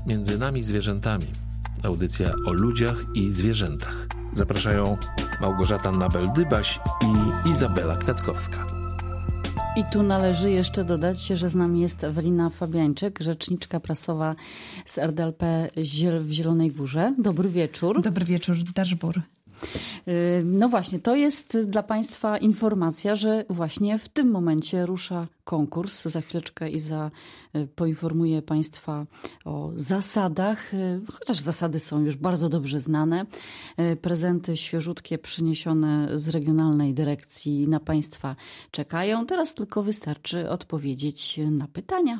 Między nami zwierzętami. Audycja o ludziach i zwierzętach. Zapraszają Małgorzata Nabel-Dybaś i Izabela Kwiatkowska. I tu należy jeszcze dodać, że z nami jest Ewelina Fabiańczyk, rzeczniczka prasowa z RDLP w Zielonej Górze. Dobry wieczór. Dobry wieczór, Daszbur. No właśnie, to jest dla Państwa informacja, że właśnie w tym momencie rusza konkurs. Za chwileczkę Iza poinformuje Państwa o zasadach, chociaż zasady są już bardzo dobrze znane. Prezenty świeżutkie przyniesione z regionalnej dyrekcji na Państwa czekają. Teraz tylko wystarczy odpowiedzieć na pytania.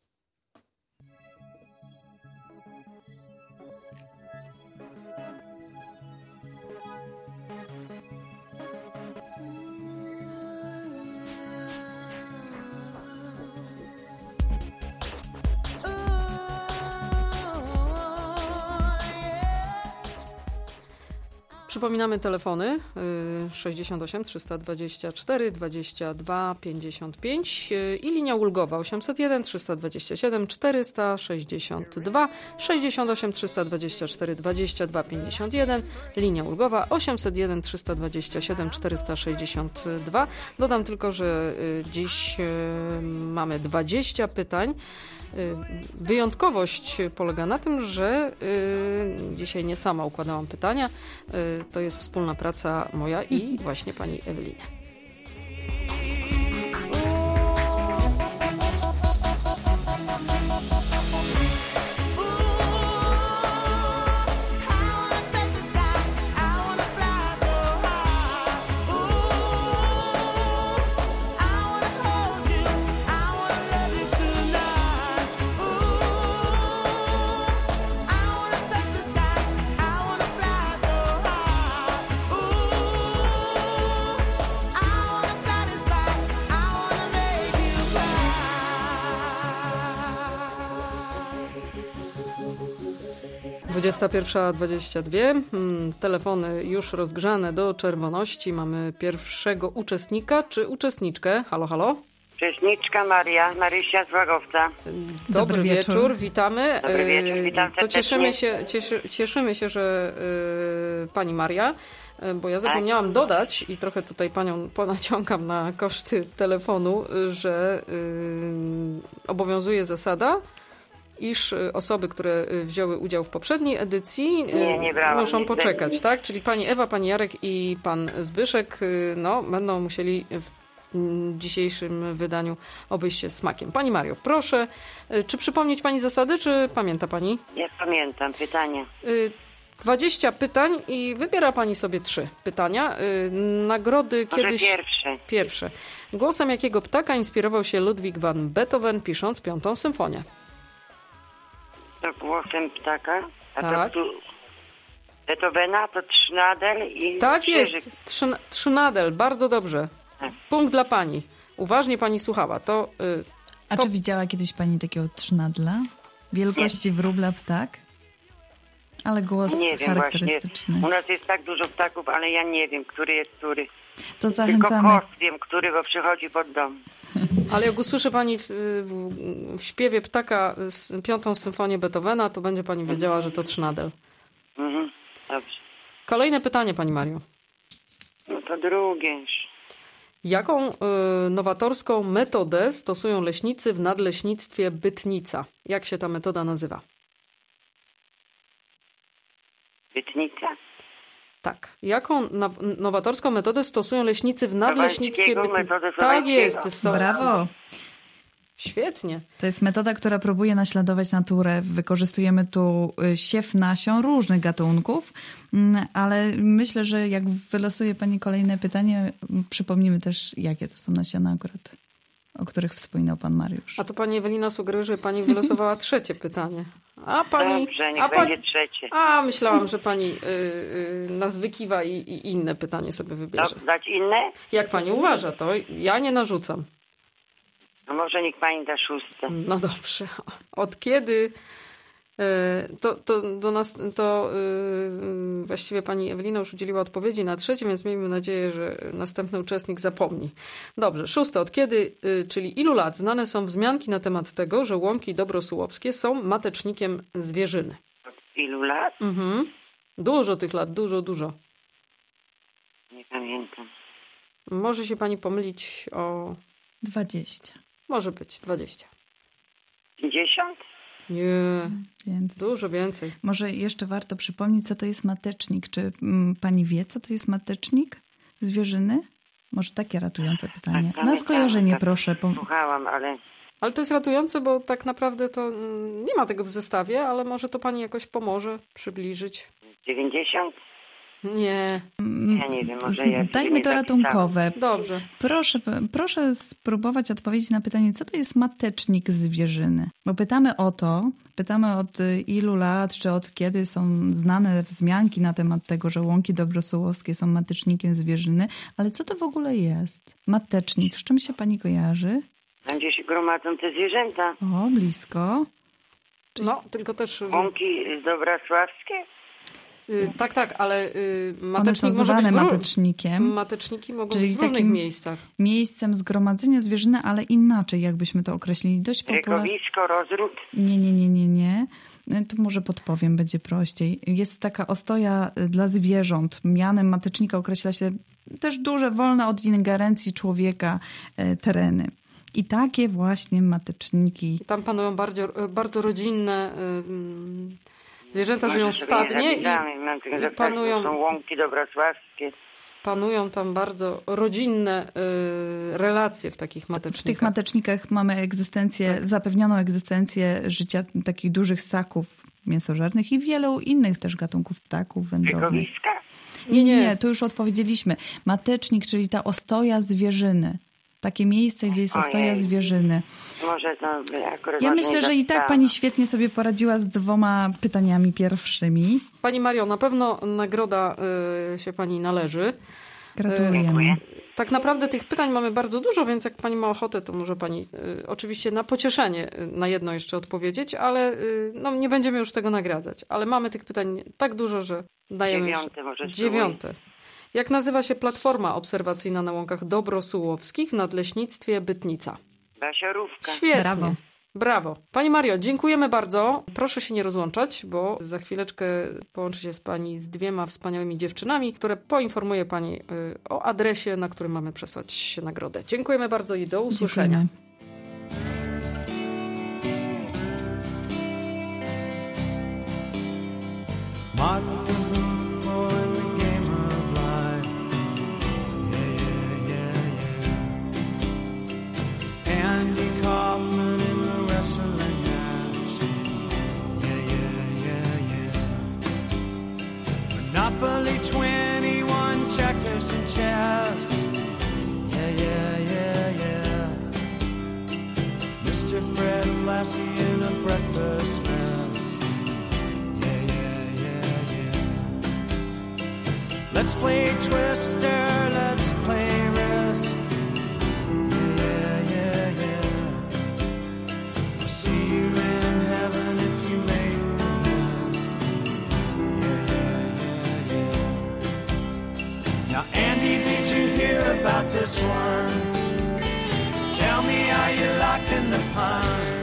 Przypominamy telefony 68 324 22 55 i linia ulgowa 801 327 462 68 324 22 51, linia ulgowa 801 327 462. Dodam tylko, że dziś mamy 20 pytań. Wyjątkowość polega na tym, że dzisiaj nie sama układałam pytania. To jest wspólna praca moja i właśnie pani Eweliny. Dwudziesta 21:22. Telefony już rozgrzane do czerwoności. Mamy pierwszego uczestnika czy uczestniczkę. Halo, halo. Uczestniczka Marysia z Łagowca. Dobry wieczór, witamy. Dobry wieczór, witam serdecznie. To cieszymy się, że pani Maria, bo ja zapomniałam dodać i trochę tutaj panią ponaciągam na koszty telefonu, że obowiązuje zasada, iż osoby, które wzięły udział w poprzedniej edycji muszą poczekać, tak? Czyli pani Ewa, pani Jarek i pan Zbyszek będą musieli w dzisiejszym wydaniu obejść się smakiem. Pani Mario, proszę, czy przypomnieć pani zasady, czy pamięta pani? Ja pamiętam pytania. 20 pytań i wybiera pani sobie 3 pytania. Nagrody może kiedyś... Pierwsze. Głosem jakiego ptaka inspirował się Ludwig van Beethoven, pisząc 5. symfonię? To głosem ptaka? A tak. To Beethovena to Trznadel i tak Krzyżyk. Jest, Trznadel, bardzo dobrze. Punkt dla pani. Uważnie pani słuchała. A czy widziała kiedyś pani takiego trznadla? Wielkości wróbla ptak? Ale głos nie wiem, charakterystyczny. Właśnie. U nas jest tak dużo ptaków, ale ja nie wiem, który jest który. To zachęcamy. Tylko kot wiem, który, bo przychodzi pod dom. Ale jak usłyszy pani w śpiewie ptaka 5. symfonię Beethovena, to będzie pani wiedziała, że to Trznadel. Mhm, dobrze. Kolejne pytanie, pani Mario. No to drugie. Jaką nowatorską metodę stosują leśnicy w nadleśnictwie Bytnica? Jak się ta metoda nazywa? Bytnica? Tak. Jaką nowatorską metodę stosują leśnicy w nadleśnictwie Bytnica? Tak jest. Brawo. Świetnie. To jest metoda, która próbuje naśladować naturę. Wykorzystujemy tu siew nasion różnych gatunków, ale myślę, że jak wylosuje pani kolejne pytanie, przypomnimy też, jakie to są nasiona akurat, o których wspominał pan Mariusz. A to pani Ewelina sugeruje, że pani wylosowała 3. pytanie. A pani... Dobrze, niech będzie 3. A, myślałam, że pani nas wykiwa i inne pytanie sobie wybierze. Dać inne? Jak pani uważa, to ja nie narzucam. No może niech pani da 6. No dobrze. Od kiedy Do nas właściwie pani Ewelina już udzieliła odpowiedzi na 3, więc miejmy nadzieję, że następny uczestnik zapomni. Dobrze, 6. Od kiedy, czyli ilu lat znane są wzmianki na temat tego, że łąki dobrosułowskie są matecznikiem zwierzyny? Od ilu lat? Dużo tych lat, dużo. Nie pamiętam. Może się pani pomylić o... 20. Może być 20. 50? Nie, Więc dużo więcej. może jeszcze warto przypomnieć, co to jest matecznik. Czy pani wie, co to jest matecznik zwierzyny? Może takie ratujące pytanie. Tak, Na skojarzenie tak, proszę. Słuchałam, ale... Ale to jest ratujące, bo tak naprawdę to nie ma tego w zestawie, ale może to pani jakoś pomoże przybliżyć. 90? Nie, Ja nie wiem, może ja... Dajmy to ratunkowe. dobrze. Proszę spróbować odpowiedzieć na pytanie, co to jest matecznik zwierzyny? Bo pytamy od ilu lat, czy od kiedy są znane wzmianki na temat tego, że łąki dobrosułowskie są matecznikiem zwierzyny, ale co to w ogóle jest? Matecznik, z czym się pani kojarzy? Tam, gdzie się gromadzą te zwierzęta. O, blisko. No, tylko też... Łąki dobrosławskie? Tak, ale One matecznik są może być zwane w matecznikiem. Mateczniki mogą Czyli być w różnych takim miejscach. Miejscem zgromadzenia zwierzyny, ale inaczej, jakbyśmy to określili. Dość popularne. Rykowisko, rozród? Nie. To może podpowiem, będzie prościej. Jest taka ostoja dla zwierząt. Mianem matecznika określa się też duże, wolne od ingerencji człowieka tereny. I takie właśnie mateczniki. Tam panują bardzo rodzinne zwierzęta, żyją Może sobie stadnie nie zapisałem, mam tylko zapytać, panują... bo są łąki dobrosławskie. Panują tam bardzo rodzinne relacje w takich W matecznikach. tych matecznikach mamy zapewnioną egzystencję życia takich dużych ssaków mięsożernych i wielu innych też gatunków ptaków wędrownych. Rykowiska? Nie, to już odpowiedzieliśmy. Matecznik, czyli ta ostoja zwierzyny. Takie miejsce, gdzie jest ostoja Ojej. zwierzyny. Może to akurat... Ja nie myślę, że i tak zapisałam. pani świetnie sobie poradziła z 2 pytaniami pierwszymi. Pani Mario, na pewno nagroda się pani należy. Gratulujemy. Tak naprawdę tych pytań mamy bardzo dużo, więc jak pani ma ochotę, to może pani oczywiście na pocieszenie na jedno jeszcze odpowiedzieć, ale nie będziemy już tego nagradzać. Ale mamy tych pytań tak dużo, że dajemy... 9 może 9. Jak nazywa się platforma obserwacyjna na łąkach dobrosułowskich w Nadleśnictwie Bytnica? Basiorówka. Świetnie. Brawo. Pani Mario, dziękujemy bardzo. Proszę się nie rozłączać, bo za chwileczkę połączy się z pani z 2 wspaniałymi dziewczynami, które poinformuje pani o adresie, na którym mamy przesłać nagrodę. Dziękujemy bardzo i do usłyszenia. Andy Kaufman in the wrestling match. Yeah. Monopoly 21, checkers and chess. Yeah. Mr. Fred Lassie in a breakfast mess. Yeah. Let's play Twister, let's play Risk. About this one, tell me, are you locked in the pond?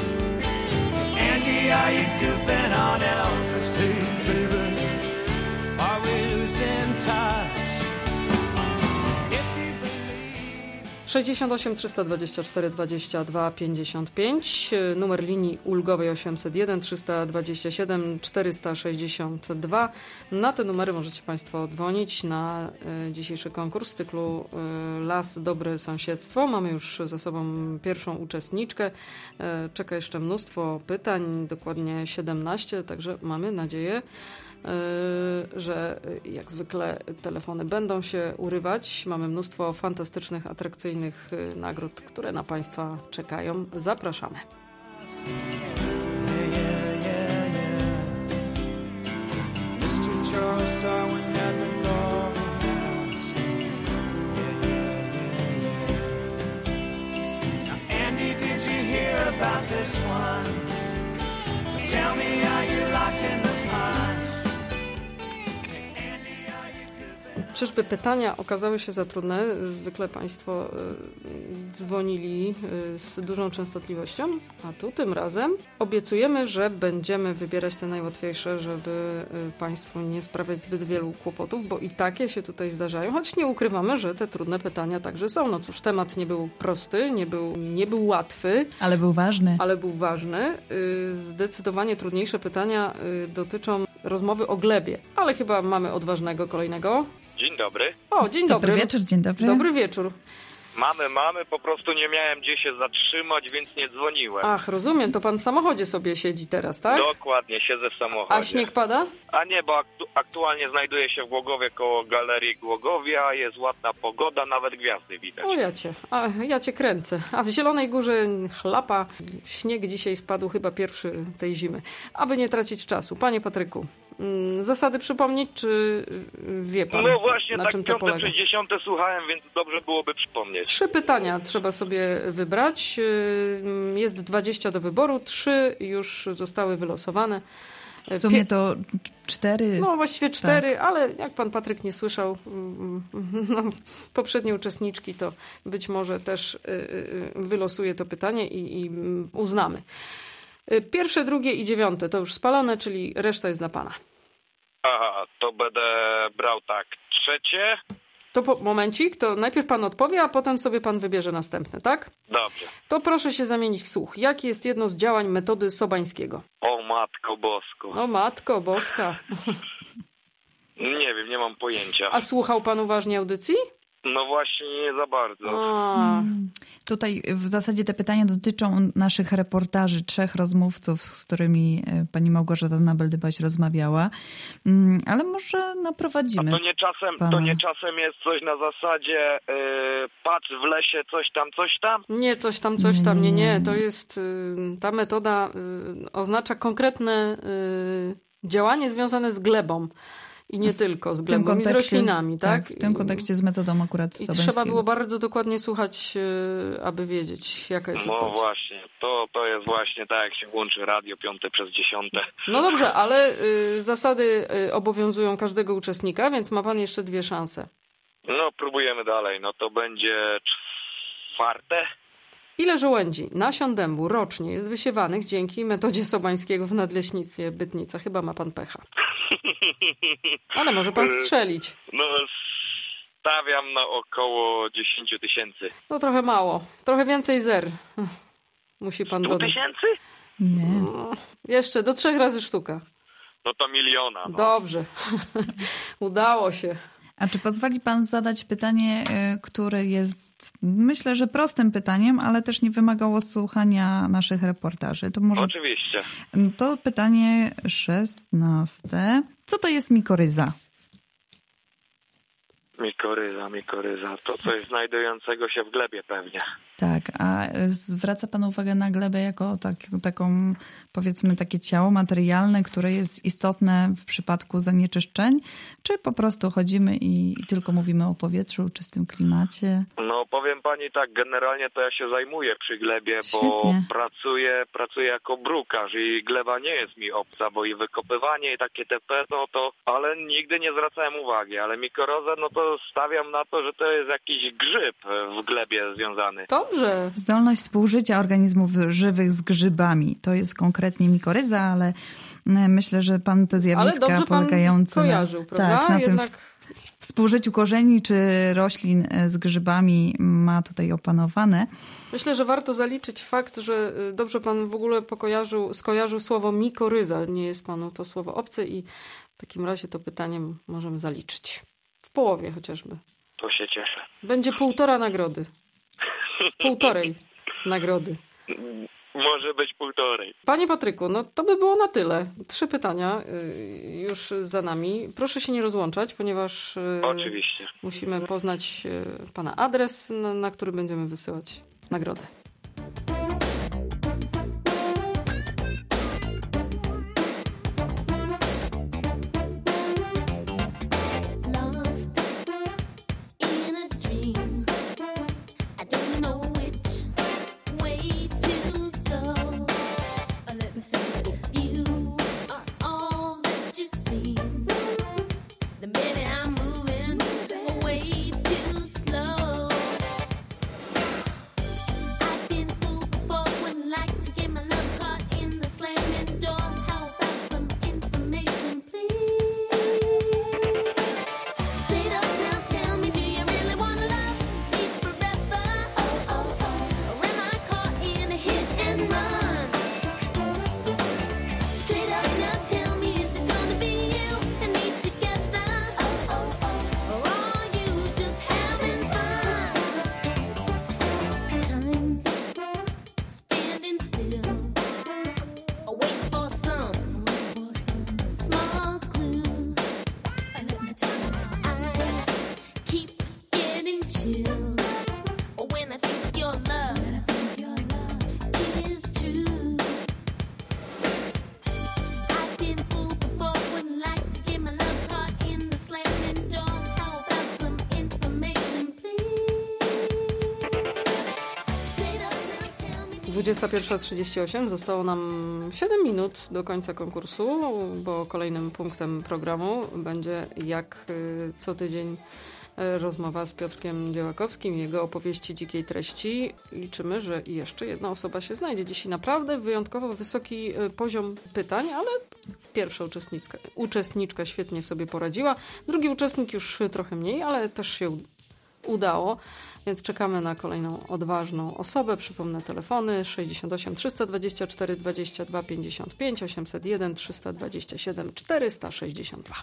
Andy, are you goofing on Elvis too, baby? Are we losing touch? If you believe... 68 324 22 55, numer linii ulgowej 801 327 462. Na te numery możecie państwo dzwonić na dzisiejszy konkurs z cyklu Las Dobre Sąsiedztwo. Mamy już za sobą pierwszą uczestniczkę. Czeka jeszcze mnóstwo pytań, dokładnie 17, także mamy nadzieję, że jak zwykle telefony będą się urywać. Mamy mnóstwo fantastycznych, atrakcyjnych nagród, które na państwa czekają. Zapraszamy. Mr. Charles Darwin had the golden house. Now, Andy, did you hear about this one? Tell me Czyżby pytania okazały się za trudne? Zwykle Państwo dzwonili z dużą częstotliwością, a tu tym razem obiecujemy, że będziemy wybierać te najłatwiejsze, żeby Państwu nie sprawiać zbyt wielu kłopotów, bo i takie się tutaj zdarzają, choć nie ukrywamy, że te trudne pytania także są. No cóż, temat nie był prosty, nie był łatwy. Ale był ważny. Ale był ważny. Zdecydowanie trudniejsze pytania dotyczą rozmowy o glebie, ale chyba mamy odważnego kolejnego. Dzień dobry. O, dzień dobry. Dobry wieczór, dzień dobry. Dobry wieczór. Mamy, po prostu nie miałem gdzie się zatrzymać, więc nie dzwoniłem. Ach, rozumiem, to pan w samochodzie sobie siedzi teraz, tak? Dokładnie, siedzę w samochodzie. A śnieg pada? A nie, bo aktualnie znajduję się w Głogowie koło Galerii Głogowia, jest ładna pogoda, nawet gwiazdy widać. O ja cię kręcę. A w Zielonej Górze chlapa, śnieg dzisiaj spadł chyba pierwszy tej zimy. Aby nie tracić czasu. Panie Patryku, zasady przypomnieć, czy wie pan, No właśnie, na tak czym to 5., polega? 60 słuchałem, więc dobrze byłoby przypomnieć. 3 pytania trzeba sobie wybrać. Jest 20 do wyboru, 3 już zostały wylosowane. W sumie to 4. No właściwie 4, tak. Ale jak pan Patryk nie słyszał poprzedniej uczestniczki, to być może też wylosuje to pytanie i uznamy. 1., 2. i 9 to już spalone, czyli reszta jest dla pana. Aha, to będę brał tak 3. To momencik, to najpierw pan odpowie, a potem sobie pan wybierze następne, tak? Dobrze. To proszę się zamienić w słuch. Jakie jest jedno z działań metody Sobańskiego? O Matko Bosko. O Matko Boska. Nie wiem, nie mam pojęcia. A słuchał pan uważnie audycji? No właśnie, nie za bardzo. Tutaj w zasadzie te pytania dotyczą naszych reportaży, 3 rozmówców, z którymi pani Małgorzata Nabel-Dybaś rozmawiała, ale może naprowadzimy. A to nie czasem jest coś na zasadzie patrz w lesie, coś tam? Nie, coś tam, nie. To jest, ta metoda oznacza konkretne działanie związane z glebą. I nie tylko z glebą, i z roślinami, tak? W tym kontekście z metodą akurat Sobańskiego. I trzeba było bardzo dokładnie słuchać, aby wiedzieć, jaka jest odpowiedź. No właśnie, to jest właśnie tak, jak się łączy radio 5/10. No dobrze, ale zasady obowiązują każdego uczestnika, więc ma pan jeszcze 2 szanse. No, próbujemy dalej. No to będzie 4. Ile żołędzi, nasion dębu rocznie jest wysiewanych dzięki metodzie Sobańskiego w Nadleśnictwie Bytnica? Chyba ma pan pecha. Ale może pan strzelić. No, stawiam na około 10 000. No trochę mało. Trochę więcej zer. Musi pan 100 dodać. 000? Nie. No, jeszcze do 3 razy sztuka. No to 1 000 000. No. Dobrze. Udało się. A czy pozwoli pan zadać pytanie, które jest, myślę, że prostym pytaniem, ale też nie wymagało słuchania naszych reportaży? To może... Oczywiście. To pytanie 16. Co to jest mikoryza? Mikoryza. To coś znajdującego się w glebie pewnie. Tak, a zwraca pan uwagę na glebę jako taką, powiedzmy, takie ciało materialne, które jest istotne w przypadku zanieczyszczeń? Czy po prostu chodzimy i tylko mówimy o powietrzu, czystym klimacie? No powiem pani tak, generalnie to ja się zajmuję przy glebie, bo Świetnie. pracuję jako brukarz i gleba nie jest mi obca, bo i wykopywanie i takie TP, no to, ale nigdy nie zwracałem uwagi, ale mikorozę, no to stawiam na to, że to jest jakiś grzyb w glebie związany. Dobrze. Zdolność współżycia organizmów żywych z grzybami. To jest konkretnie mikoryza, ale myślę, że pan te zjawiska Ale dobrze polegające pan kojarzył, prawda? Tak, na Jednak... tym współżyciu korzeni czy roślin z grzybami ma tutaj opanowane. Myślę, że warto zaliczyć fakt, że dobrze pan w ogóle skojarzył słowo mikoryza. Nie jest panu to słowo obce i w takim razie to pytanie możemy zaliczyć. W połowie chociażby. To się cieszę. Będzie 1,5 nagrody. 1,5 nagrody. Może być 1,5. Panie Patryku, no to by było na tyle. 3 pytania już za nami. Proszę się nie rozłączać, ponieważ Oczywiście. musimy poznać pana adres, na który będziemy wysyłać nagrodę. Then baby, I'm moving 21:38. Zostało nam 7 minut do końca konkursu, bo kolejnym punktem programu będzie jak co tydzień rozmowa z Piotrkiem Dziełakowskim i jego opowieści dzikiej treści. Liczymy, że jeszcze jedna osoba się znajdzie. Dzisiaj naprawdę wyjątkowo wysoki poziom pytań, ale pierwsza uczestniczka świetnie sobie poradziła. Drugi uczestnik już trochę mniej, ale też się udało. Więc czekamy na kolejną odważną osobę. Przypomnę telefony 68 324 22 55 801 327 462.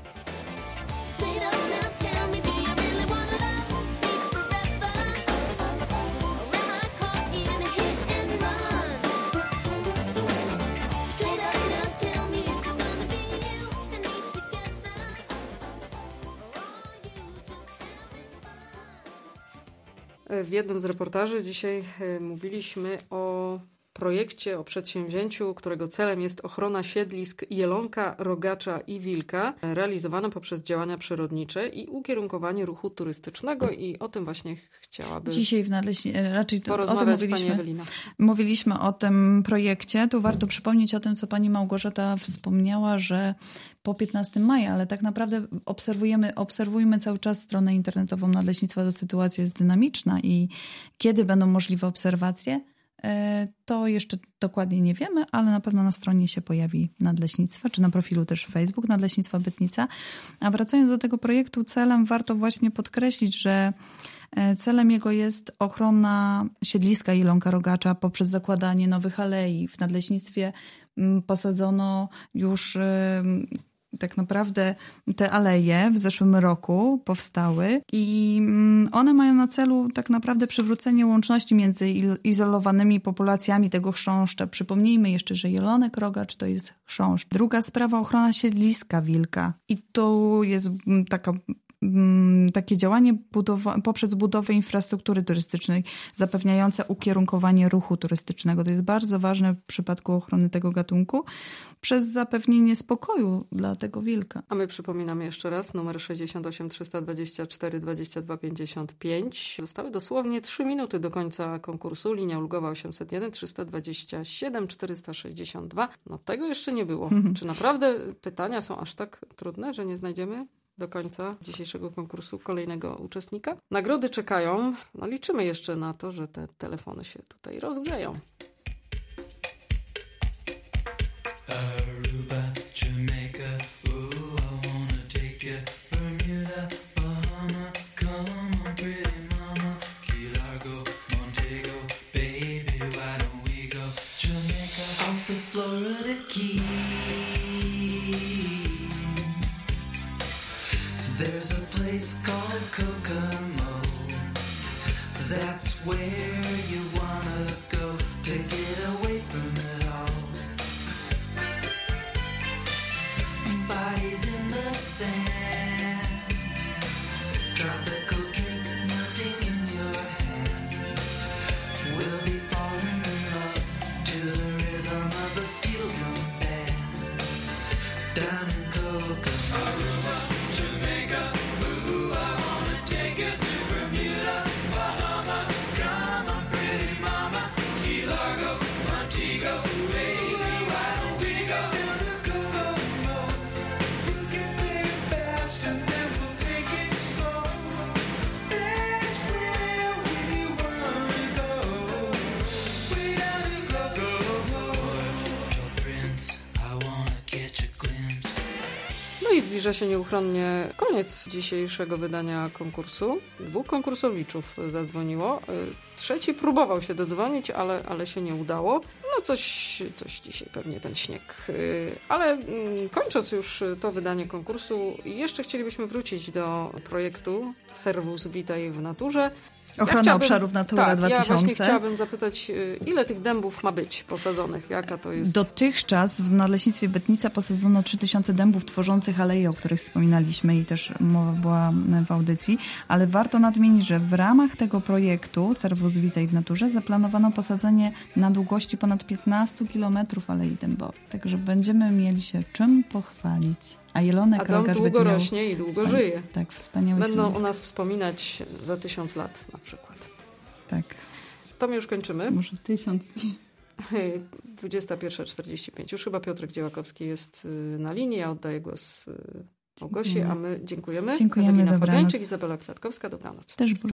W jednym z reportaży dzisiaj mówiliśmy o projekcie, o przedsięwzięciu, którego celem jest ochrona siedlisk jelonka, rogacza i wilka, realizowane poprzez działania przyrodnicze i ukierunkowanie ruchu turystycznego i o tym właśnie chciałaby dzisiaj raczej porozmawiać o tym pani Ewelina. Mówiliśmy o tym projekcie. Tu warto przypomnieć o tym, co pani Małgorzata wspomniała, że po 15 maja, ale tak naprawdę obserwujmy cały czas stronę internetową Nadleśnictwa, to sytuacja jest dynamiczna i kiedy będą możliwe obserwacje, to jeszcze dokładnie nie wiemy, ale na pewno na stronie się pojawi Nadleśnictwa, czy na profilu też Facebook Nadleśnictwa Bytnica. A wracając do tego projektu, celem warto właśnie podkreślić, że celem jego jest ochrona siedliska jelonka rogacza poprzez zakładanie nowych alei. W Nadleśnictwie posadzono już tak naprawdę te aleje w zeszłym roku powstały i one mają na celu tak naprawdę przywrócenie łączności między izolowanymi populacjami tego chrząszcza. Przypomnijmy jeszcze, że jelonek rogacz to jest chrząszcz. Druga sprawa, ochrona siedliska wilka. I tu jest takie działanie poprzez budowę infrastruktury turystycznej zapewniające ukierunkowanie ruchu turystycznego. To jest bardzo ważne w przypadku ochrony tego gatunku przez zapewnienie spokoju dla tego wilka. A my przypominamy jeszcze raz numer 68 324 22 55. Zostały dosłownie 3 minuty do końca konkursu. Linia ulgowa 801 327 462. No tego jeszcze nie było. Czy naprawdę pytania są aż tak trudne, że nie znajdziemy do końca dzisiejszego konkursu kolejnego uczestnika? Nagrody czekają. No liczymy jeszcze na to, że te telefony się tutaj rozgrzeją. Aruba, Jamaica, ooh, I wanna take you. Bermuda, Bahama, come on, pretty mama. Key Largo, Montego, baby, why don't we go? Jamaica, off the Florida Keys. There's a place called Kokomo. That's where you wanna go to get away from it all. Bodies in the sand, tropical drink melting in your hand. We'll be falling in love to the rhythm of a steel drum band. Down in Kokomo, Aruba, Jamaica, ooh, I wanna take you to Bermuda, Bahama. Come on, pretty mama, Key Largo, Montego, baby, why don't we go down to Kokomo? We'll get there fast and then we'll take it slow. That's where we wanna go. Way down to Kokomo. Oh, Prince, I wanna catch a glimpse. No i zbliża się nieuchronnie koniec dzisiejszego wydania konkursu. 2 konkursowiczów zadzwoniło. Trzeci próbował się dodzwonić, ale się nie udało. No coś dzisiaj pewnie ten śnieg. Ale kończąc już to wydanie konkursu, jeszcze chcielibyśmy wrócić do projektu Servus Witaj w Naturze. Ochrona obszarów Natura 2000. Ja właśnie chciałabym zapytać, ile tych dębów ma być posadzonych? Jaka to jest? Dotychczas w Nadleśnictwie Bytnica posadzono 3000 dębów tworzących aleje, o których wspominaliśmy i też mowa była w audycji, ale warto nadmienić, że w ramach tego projektu Servus Witaj w Naturze zaplanowano posadzenie na długości ponad 15 km alei dębowych. Także będziemy mieli się czym pochwalić. A jelonek rogacz długo rośnie i długo żyje. Tak, wspaniały Będą środowisko. o nas wspominać za 1000 lat na przykład. Tak. to my już kończymy. Może 1000. 21:45. Już chyba Piotrek Dziełakowski jest na linii. Ja oddaję głos Małgosi, a my dziękujemy. Dziękujemy, Ewelina dobranoc. Fabiańczyk, Izabela Kwiatkowska, dobranoc. Też